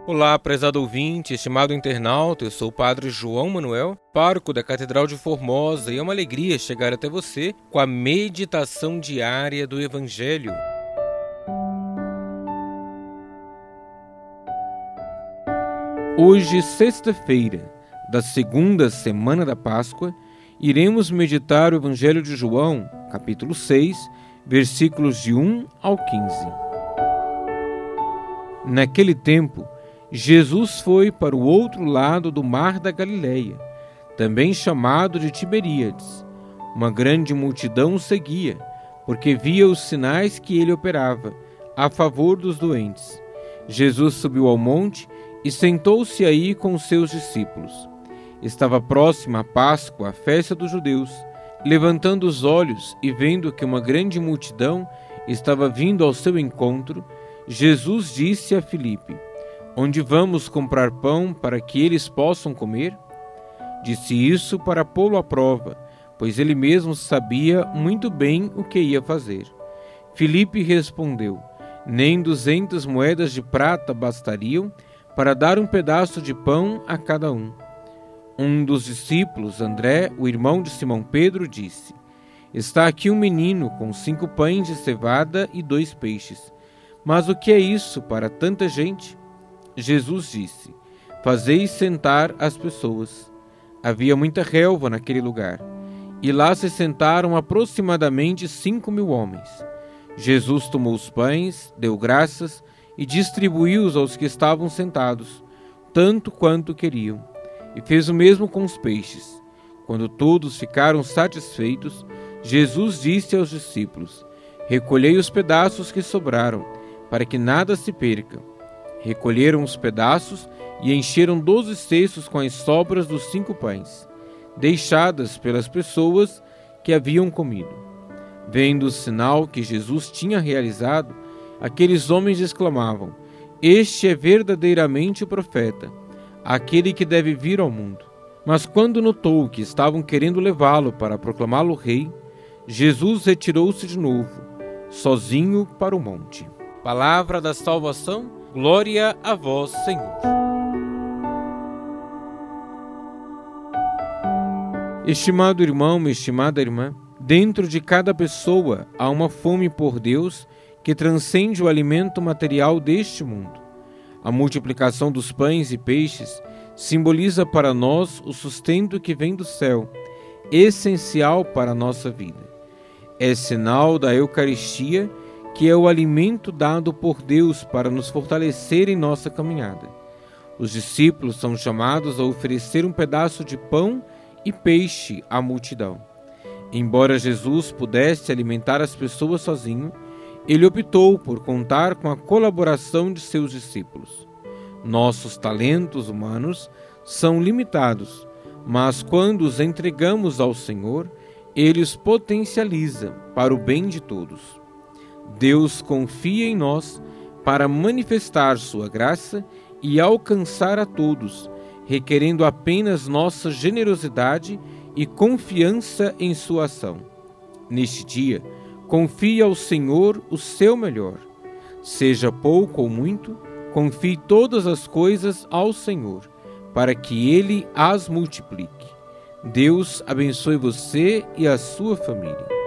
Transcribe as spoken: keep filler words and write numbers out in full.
Olá, prezado ouvinte, estimado internauta, eu sou o Padre João Manuel, pároco da Catedral de Formosa, e é uma alegria chegar até você com a meditação diária do Evangelho. Hoje, sexta-feira, da segunda semana da Páscoa, iremos meditar o Evangelho de João, capítulo seis, versículos de um ao quinze. Naquele tempo, Jesus foi para o outro lado do mar da Galileia, também chamado de Tiberíades. Uma grande multidão o seguia, porque via os sinais que ele operava a favor dos doentes. Jesus subiu ao monte e sentou-se aí com os seus discípulos. Estava próxima a Páscoa, a festa dos judeus. Levantando os olhos e vendo que uma grande multidão estava vindo ao seu encontro, Jesus disse a Filipe: Onde vamos comprar pão para que eles possam comer? Disse isso para pô-lo à prova, pois ele mesmo sabia muito bem o que ia fazer. Filipe respondeu: Nem duzentas moedas de prata bastariam para dar um pedaço de pão a cada um. Um dos discípulos, André, o irmão de Simão Pedro, disse: Está aqui um menino com cinco pães de cevada e dois peixes. Mas o que é isso para tanta gente? Jesus disse: Fazei sentar as pessoas. Havia muita relva naquele lugar, e lá se sentaram aproximadamente cinco mil homens. Jesus tomou os pães, deu graças e distribuiu-os aos que estavam sentados, tanto quanto queriam, e fez o mesmo com os peixes. Quando todos ficaram satisfeitos, Jesus disse aos discípulos: Recolhei os pedaços que sobraram, para que nada se perca. Recolheram os pedaços e encheram doze cestos com as sobras dos cinco pães, deixadas pelas pessoas que haviam comido. Vendo o sinal que Jesus tinha realizado, aqueles homens exclamavam: Este é verdadeiramente o profeta, aquele que deve vir ao mundo. Mas quando notou que estavam querendo levá-lo para proclamá-lo rei, Jesus retirou-se de novo, sozinho para o monte. Palavra da salvação, glória a vós, Senhor. Estimado irmão, estimada irmã, dentro de cada pessoa há uma fome por Deus que transcende o alimento material deste mundo. A multiplicação dos pães e peixes simboliza para nós o sustento que vem do céu, essencial para a nossa vida. É sinal da Eucaristia, que é o alimento dado por Deus para nos fortalecer em nossa caminhada. Os discípulos são chamados a oferecer um pedaço de pão e peixe à multidão. Embora Jesus pudesse alimentar as pessoas sozinho, ele optou por contar com a colaboração de seus discípulos. Nossos talentos humanos são limitados, mas quando os entregamos ao Senhor, ele os potencializa para o bem de todos. Deus confia em nós para manifestar sua graça e alcançar a todos, requerendo apenas nossa generosidade e confiança em sua ação. Neste dia, confie ao Senhor o seu melhor. Seja pouco ou muito, confie todas as coisas ao Senhor, para que Ele as multiplique. Deus abençoe você e a sua família.